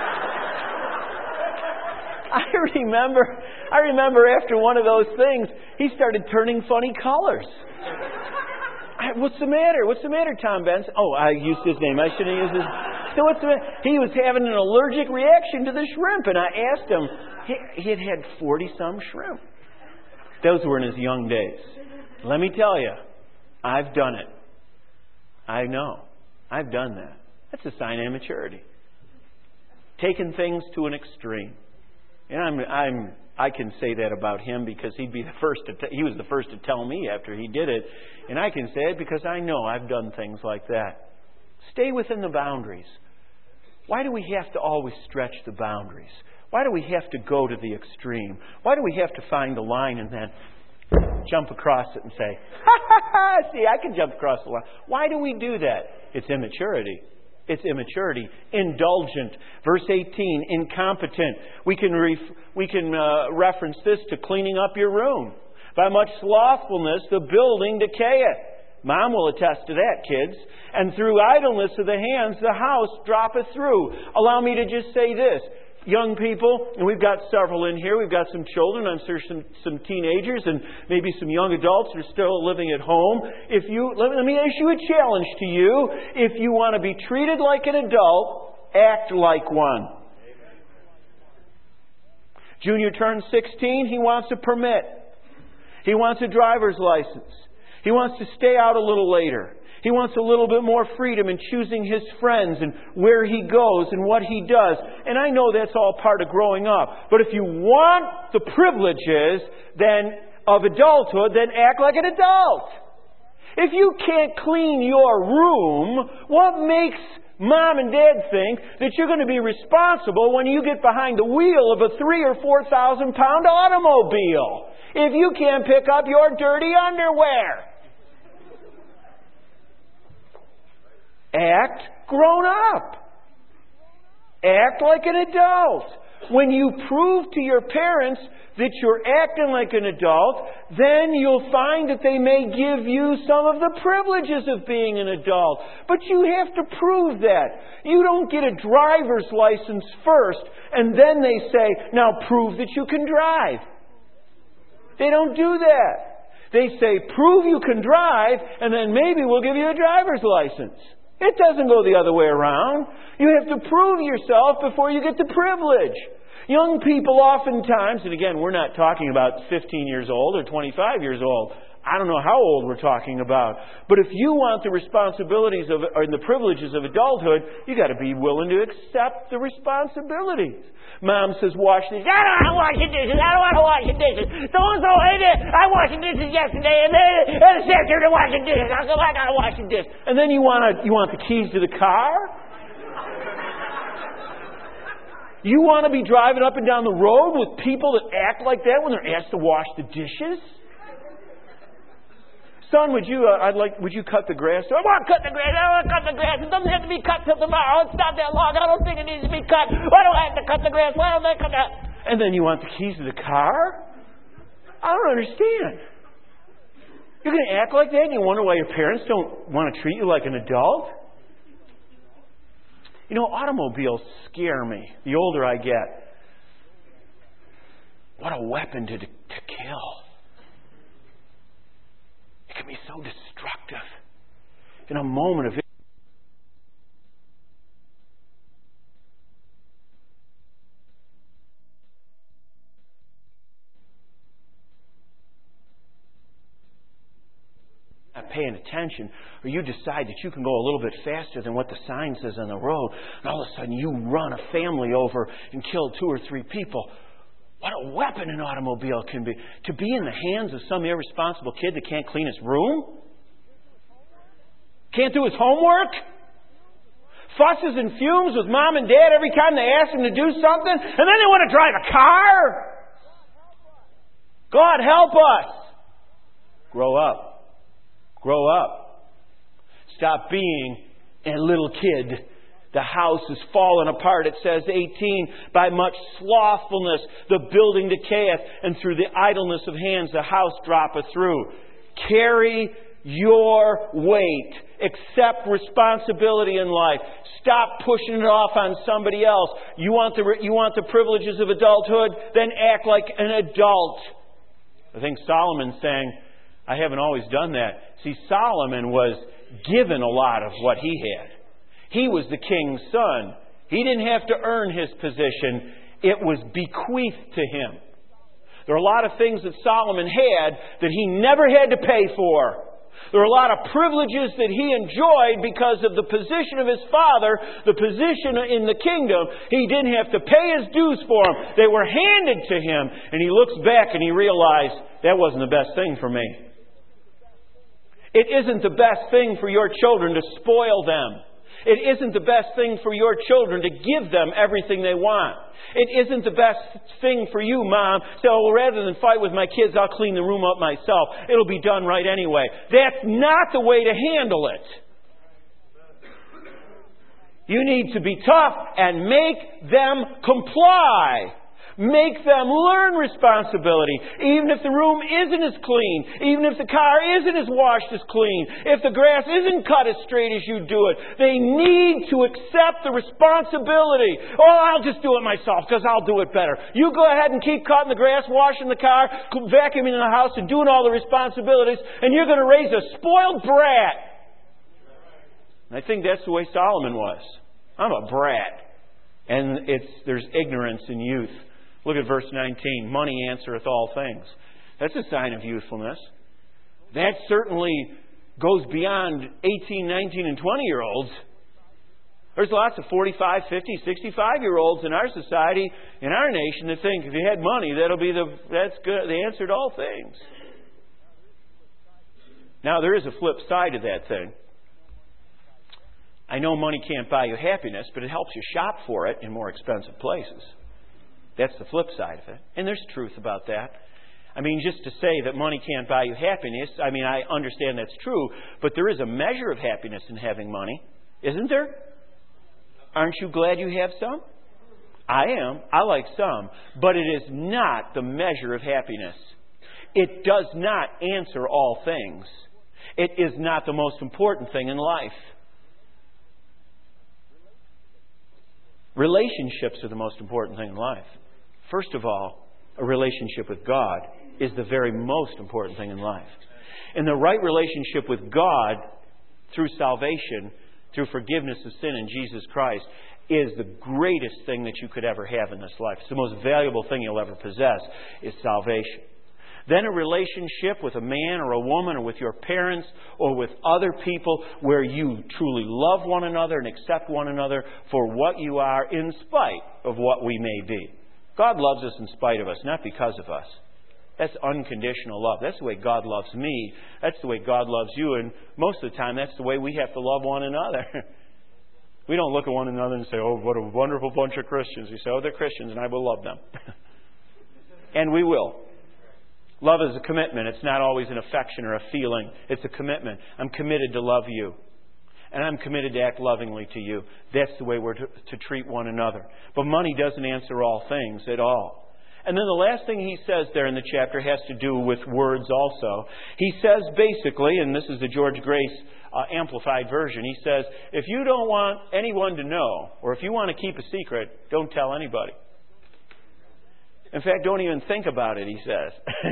I remember, I remember after one of those things, he started turning funny colors. I, what's the matter? What's the matter, Tom Benson? Oh, I used his name. I shouldn't have used his. So what's the matter? He was having an allergic reaction to the shrimp, and I asked him. He, he had had forty-some shrimp. Those were in his young days. Let me tell you, I've done it. I know. I've done that. That's a sign of immaturity. Taking things to an extreme. And I'm, I'm, I can say that about him because he'd be the first to t- he was the first to tell me after he did it. And I can say it because I know I've done things like that. Stay within the boundaries. Why do we have to always stretch the boundaries? Why do we have to go to the extreme? Why do we have to find the line and then jump across it and say, ha ha ha, see, I can jump across the line. Why do we do that? It's immaturity. It's immaturity. Indulgent. Verse eighteen, incompetent. We can ref- we can uh, reference this to cleaning up your room. By much slothfulness, the building decayeth. Mom will attest to that, kids. And through idleness of the hands, the house droppeth through. Allow me to just say this. Young people, and we've got several in here. We've got some children. I'm sure some, some teenagers and maybe some young adults who are still living at home. If you let, let me issue a challenge to you. If you want to be treated like an adult, act like one. Junior turns sixteen. He wants a permit. He wants a driver's license. He wants to stay out a little later. He wants a little bit more freedom in choosing his friends and where he goes and what he does. And I know that's all part of growing up. But if you want the privileges then of adulthood, then act like an adult. If you can't clean your room, what makes Mom and Dad think that you're going to be responsible when you get behind the wheel of a three or four thousand pound automobile? If you can't pick up your dirty underwear. Act grown up. Act like an adult. When you prove to your parents that you're acting like an adult, then you'll find that they may give you some of the privileges of being an adult. But you have to prove that. You don't get a driver's license first, and then they say, now prove that you can drive. They don't do that. They say, prove you can drive, and then maybe we'll give you a driver's license. It doesn't go the other way around. You have to prove yourself before you get the privilege. Young people oftentimes, and again, we're not talking about fifteen years old or twenty-five years old. I don't know how old we're talking about. But if you want the responsibilities of, or the privileges of adulthood, you got to be willing to accept the responsibilities. Mom says, wash the dishes. I don't want to wash the dishes. I don't want to wash the dishes. So-and-so ate it. I washed the dishes yesterday, and then it's after to wash the dishes. I go, I got to wash the dishes. And then you want to, you want the keys to the car? You want to be driving up and down the road with people that act like that when they're asked to wash the dishes? Son, would you, uh, I'd like, would you cut the grass? I want to cut the grass. I want to cut the grass. It doesn't have to be cut till tomorrow. It's not that long. I don't think it needs to be cut. Why do I have to cut the grass? Why don't I cut that? And then you want the keys to the car? I don't understand. You're going to act like that and you wonder why your parents don't want to treat you like an adult? You know, automobiles scare me the older I get. What a weapon to, to kill. It can be so destructive. In a moment of not paying attention, or you decide that you can go a little bit faster than what the sign says on the road, and all of a sudden you run a family over and kill two or three people. What a weapon an automobile can be. To be in the hands of some irresponsible kid that can't clean his room? Can't do his homework? Fusses and fumes with mom and dad every time they ask him to do something? And then they want to drive a car? God help us. Grow up. Grow up. Stop being a little kid. The house is fallen apart. It says eighteen, by much slothfulness the building decayeth, and through the idleness of hands the house droppeth through. Carry your weight. Accept responsibility in life. Stop pushing it off on somebody else. You want the you want the privileges of adulthood? Then act like an adult. I think Solomon's saying, I haven't always done that. See, Solomon was given a lot of what he had. He was the king's son. He didn't have to earn his position. It was bequeathed to him. There are a lot of things that Solomon had that he never had to pay for. There were a lot of privileges that he enjoyed because of the position of his father, the position in the kingdom. He didn't have to pay his dues for them. They were handed to him. And he looks back and he realized, that wasn't the best thing for me. It isn't the best thing for your children to spoil them. It isn't the best thing for your children to give them everything they want. It isn't the best thing for you, Mom. So well, rather than fight with my kids, I'll clean the room up myself. It'll be done right anyway. That's not the way to handle it. You need to be tough and make them comply. Make them learn responsibility. Even if the room isn't as clean. Even if the car isn't as washed as clean. If the grass isn't cut as straight as you do it. They need to accept the responsibility. Oh, I'll just do it myself because I'll do it better. You go ahead and keep cutting the grass, washing the car, vacuuming in the house and doing all the responsibilities. And you're going to raise a spoiled brat. And I think that's the way Solomon was. I'm a brat. And it's there's ignorance in youth. Look at verse nineteen. Money answereth all things. That's a sign of youthfulness. That certainly goes beyond eighteen, nineteen, and twenty-year-olds. There's lots of forty-five, fifty, sixty-five-year-olds in our society, in our nation, that think if you had money, that'll be the that's good. The answer to all things. Now, there is a flip side to that thing. I know money can't buy you happiness, but it helps you shop for it in more expensive places. That's the flip side of it. And there's truth about that. I mean, just to say that money can't buy you happiness, I mean, I understand that's true, but there is a measure of happiness in having money, isn't there? Aren't you glad you have some? I am. I like some. But it is not the measure of happiness. It does not answer all things. It is not the most important thing in life. Relationships are the most important thing in life. First of all, a relationship with God is the very most important thing in life. And the right relationship with God through salvation, through forgiveness of sin in Jesus Christ, is the greatest thing that you could ever have in this life. It's the most valuable thing you'll ever possess is salvation. Then a relationship with a man or a woman or with your parents or with other people where you truly love one another and accept one another for what you are in spite of what we may be. God loves us in spite of us, not because of us. That's unconditional love. That's the way God loves me. That's the way God loves you. And most of the time, that's the way we have to love one another. We don't look at one another and say, oh, what a wonderful bunch of Christians. We say, oh, they're Christians and I will love them. And we will. Love is a commitment. It's not always an affection or a feeling. It's a commitment. I'm committed to love you. And I'm committed to act lovingly to you. That's the way we're to, to treat one another. But money doesn't answer all things at all. And then the last thing he says there in the chapter has to do with words also. He says basically, and this is the George Grace uh, amplified version, he says, if you don't want anyone to know, or if you want to keep a secret, don't tell anybody. In fact, don't even think about it, he says.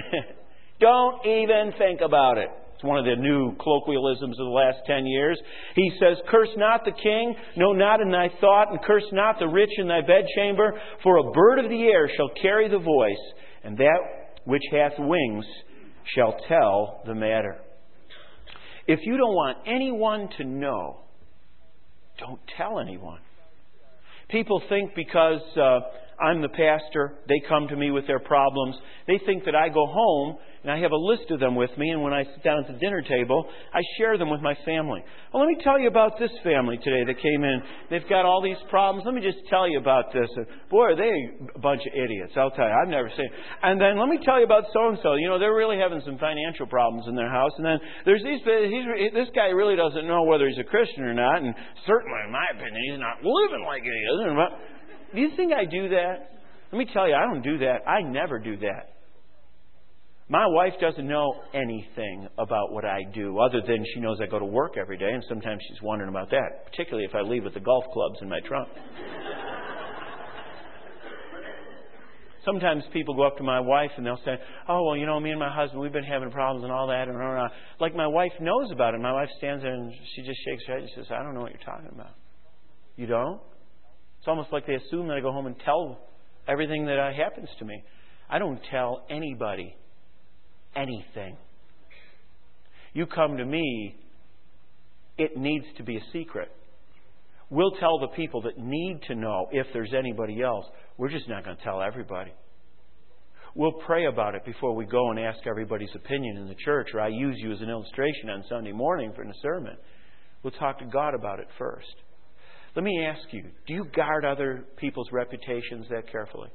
Don't even think about it. It's one of the new colloquialisms of the last ten years. He says, curse not the king, no, not in thy thought, and curse not the rich in thy bedchamber, for a bird of the air shall carry the voice, and that which hath wings shall tell the matter. If you don't want anyone to know, don't tell anyone. People think because uh, I'm the pastor, they come to me with their problems. They think that I go home and I have a list of them with me, and when I sit down at the dinner table, I share them with my family. Well, let me tell you about this family today that came in. They've got all these problems. Let me just tell you about this. And boy, are they a bunch of idiots. I'll tell you. I've never seen. And then let me tell you about so-and-so. You know, they're really having some financial problems in their house. And then there's these. He's, this guy really doesn't know whether he's a Christian or not. And certainly, in my opinion, he's not living like he is. Do you think I do that? Let me tell you, I don't do that. I never do that. My wife doesn't know anything about what I do, other than she knows I go to work every day, and sometimes she's wondering about that, particularly if I leave with the golf clubs in my trunk. Sometimes people go up to my wife and they'll say, oh, well, you know, me and my husband, we've been having problems and all that. And blah, blah. Like my wife knows about it. My wife stands there and she just shakes her head and says, I don't know what you're talking about. You don't? It's almost like they assume that I go home and tell everything that happens to me. I don't tell anybody anything. You come to me, it needs to be a secret. We'll tell the people that need to know if there's anybody else. We're just not going to tell everybody. We'll pray about it before we go and ask everybody's opinion in the church, or I use you as an illustration on Sunday morning for a sermon. We'll talk to God about it first. Let me ask you, do you guard other people's reputations that carefully?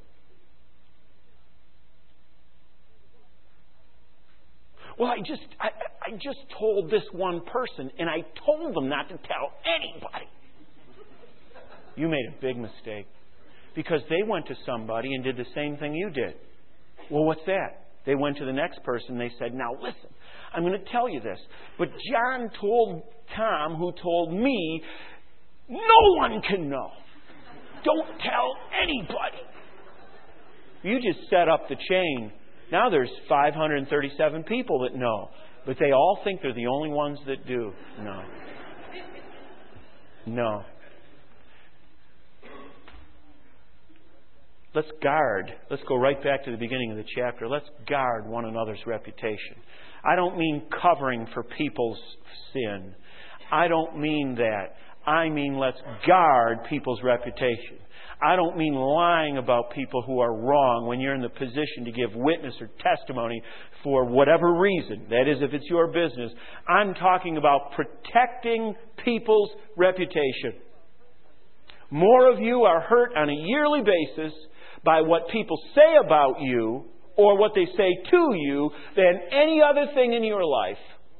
Well, I just I, I just told this one person, and I told them not to tell anybody. You made a big mistake. Because they went to somebody and did the same thing you did. Well, what's that? They went to the next person and they said, now listen, I'm going to tell you this. But John told Tom, who told me, no one can know. Don't tell anybody. You just set up the chain. Now there's five hundred thirty-seven people that know. But they all think they're the only ones that do. No. No. Let's guard. Let's go right back to the beginning of the chapter. Let's guard one another's reputation. I don't mean covering for people's sin. I don't mean that. I mean let's guard people's reputation. I don't mean lying about people who are wrong when you're in the position to give witness or testimony for whatever reason. That is, if it's your business. I'm talking about protecting people's reputation. More of you are hurt on a yearly basis by what people say about you or what they say to you than any other thing in your life.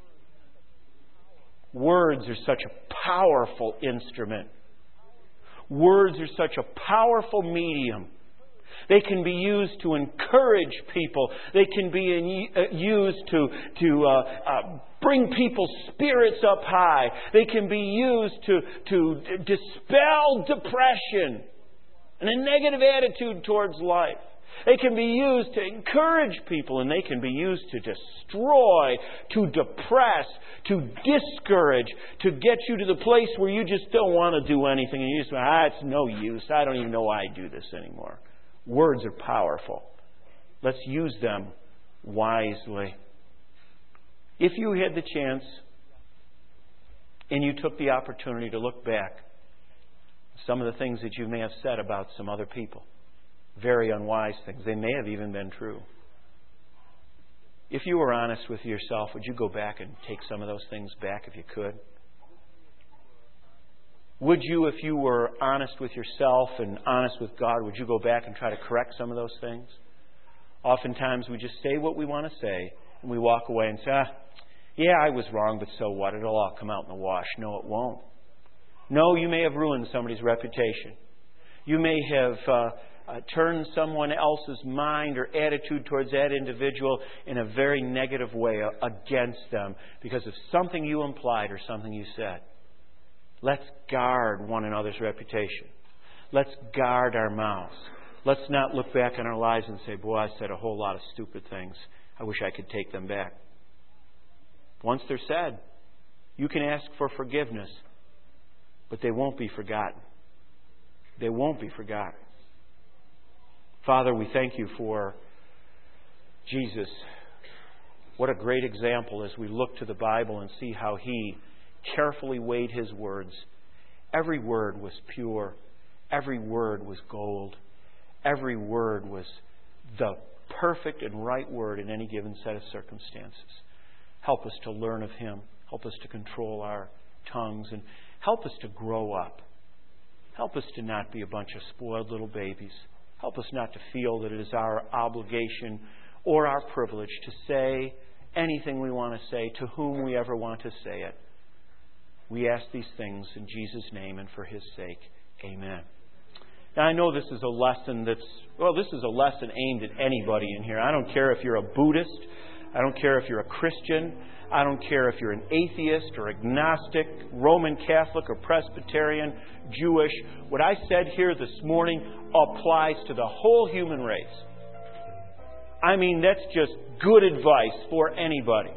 Words are such a powerful instrument. Words are such a powerful medium. They can be used to encourage people. They can be in, uh, used to, to uh, uh, bring people's spirits up high. They can be used to, to dispel depression and a negative attitude towards life. They can be used to encourage people, and they can be used to destroy, to depress, to discourage, to get you to the place where you just don't want to do anything. And you just, ah, it's no use. I don't even know why I do this anymore. Words are powerful. Let's use them wisely. If you had the chance and you took the opportunity to look back, some of the things that you may have said about some other people, very unwise things, they may have even been true. If you were honest with yourself, would you go back and take some of those things back if you could? Would you, if you were honest with yourself and honest with God, would you go back and try to correct some of those things? Oftentimes we just say what we want to say and we walk away and say, ah, yeah, I was wrong, but so what? It'll all come out in the wash. No, it won't. No, you may have ruined somebody's reputation. You may have uh, uh, turned someone else's mind or attitude towards that individual in a very negative way uh, against them because of something you implied or something you said. Let's guard one another's reputation. Let's guard our mouths. Let's not look back on our lives and say, boy, I said a whole lot of stupid things. I wish I could take them back. Once they're said, you can ask for forgiveness, but they won't be forgotten. They won't be forgotten. Father, we thank you for Jesus. What a great example as we look to the Bible and see how He carefully weighed His words. Every word was pure. Every word was gold. Every word was the perfect and right word in any given set of circumstances. Help us to learn of Him. Help us to control our tongues and help us to grow up. Help us to not be a bunch of spoiled little babies. Help us not to feel that it is our obligation or our privilege to say anything we want to say to whom we ever want to say it. We ask these things in Jesus' name and for His sake. Amen. Now, I know this is a lesson that's, well, this is a lesson aimed at anybody in here. I don't care if you're a Buddhist. I don't care if you're a Christian. I don't care if you're an atheist or agnostic, Roman Catholic or Presbyterian, Jewish. What I said here this morning applies to the whole human race. I mean, that's just good advice for anybody.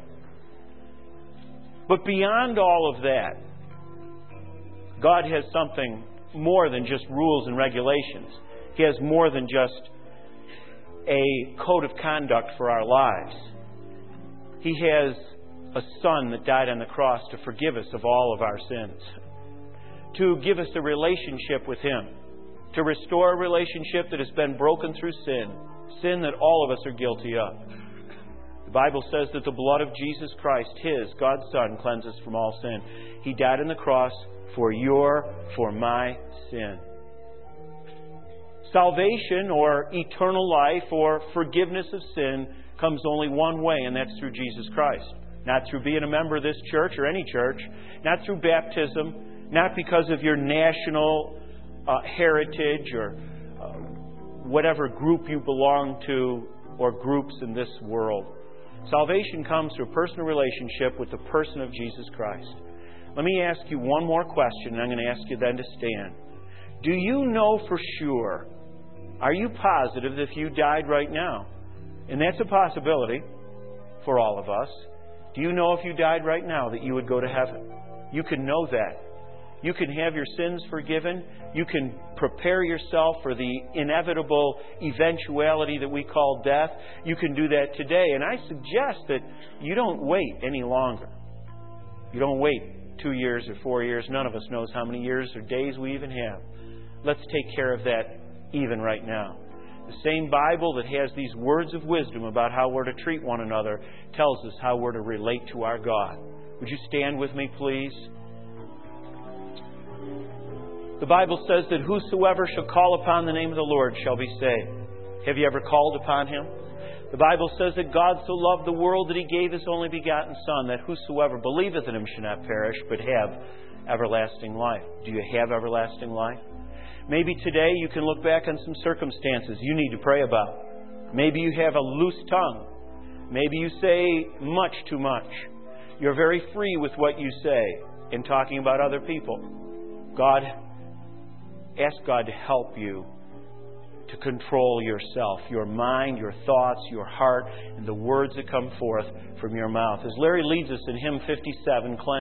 But beyond all of that, God has something more than just rules and regulations. He has more than just a code of conduct for our lives. He has a Son that died on the cross to forgive us of all of our sins, to give us a relationship with Him, to restore a relationship that has been broken through sin, sin that all of us are guilty of. The Bible says that the blood of Jesus Christ, His, God's Son, cleanses from all sin. He died on the cross for your, for my sin. Salvation, or eternal life, or forgiveness of sin comes only one way, and that's through Jesus Christ. Not through being a member of this church or any church, not through baptism, not because of your national uh, heritage or uh, whatever group you belong to or groups in this world. Salvation comes through a personal relationship with the person of Jesus Christ. Let me ask you one more question, and I'm going to ask you then to stand. Do you know for sure, are you positive that if you died right now, and that's a possibility for all of us, do you know if you died right now that you would go to heaven? You can know that. You can have your sins forgiven. You can prepare yourself for the inevitable eventuality that we call death. You can do that today. And I suggest that you don't wait any longer. You don't wait two years or four years. None of us knows how many years or days we even have. Let's take care of that even right now. The same Bible that has these words of wisdom about how we're to treat one another tells us how we're to relate to our God. Would you stand with me, please? The Bible says that whosoever shall call upon the name of the Lord shall be saved. Have you ever called upon Him? The Bible says that God so loved the world that He gave His only begotten Son, that whosoever believeth in Him shall not perish, but have everlasting life. Do you have everlasting life? Maybe today you can look back on some circumstances you need to pray about. Maybe you have a loose tongue. Maybe you say much too much. You're very free with what you say in talking about other people. God, ask God to help you to control yourself, your mind, your thoughts, your heart, and the words that come forth from your mouth. As Larry leads us in hymn fifty-seven,